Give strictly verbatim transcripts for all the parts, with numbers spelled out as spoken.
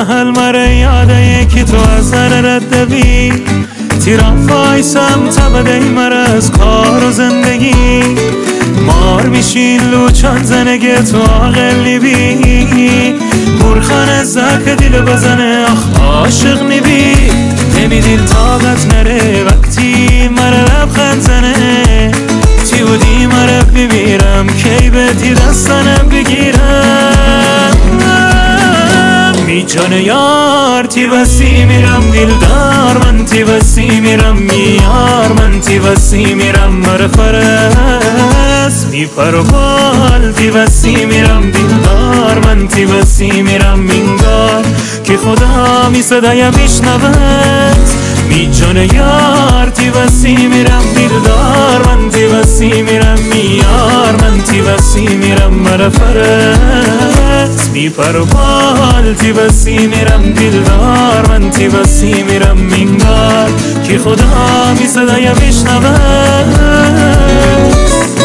محل مره یاده یکی تو از هر رد بی تیران فایسم تبده مره از کار و زندگی مار میشین لوچان زنگه تو آقلی بی برخانه زک دیل بزنه آخ عاشق نبی نمی دیل طاقت نره وقتی مره لبخند زنه چی بودی مره بمیرم کی بهتی دستنم بگیرم می جان یار تی وسی میرم دیلدار من تی وسی میرم میار من تی وسی میرم مره فرس می پروال تی وسی میرم دیلدار من تی وسی میرم مینگار که خدا می صدای میشنود می جان یار تی وسی میرم دیلدار من تی وسی میرم میار من تی وسی میرم مره فرس می پروال تی وسی میرم دیلدار من تی وسی میرم مینگار که خدا می صدای میشنود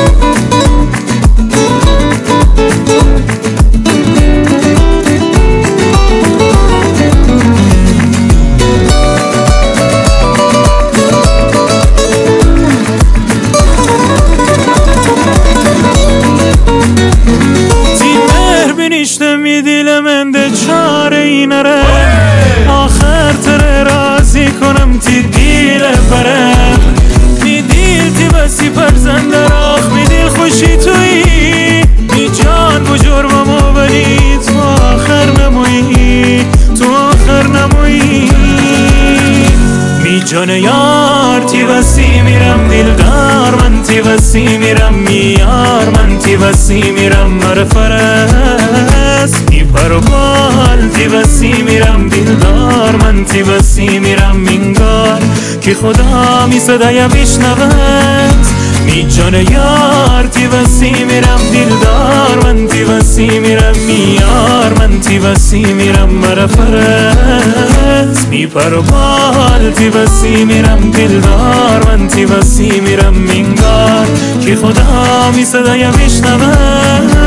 می دیل من ده چاره ای نره آخر تره رازی کنم تی دیل برم می دیل تی بسی پرزند راخ می دیل خوشی تویی می جان بجرمم و بلی تو آخر نمویی تو آخر نمویی می جان یار تی بسی میرم دیلدار من تی بسی میرم میار من تی بسی میرم مره فرس می پروال تی بسی میرم دیلدار من تی بسی میرم مینگار که خدا می صدای میشنود می جان یار تی بسی میرم دیلدار من تی بسی میرم میار من تی بسی میرم مره فرس می پروال تی بسی میرم دیلدار من تی بسی میرم مینگار که خدا می صدای میشنود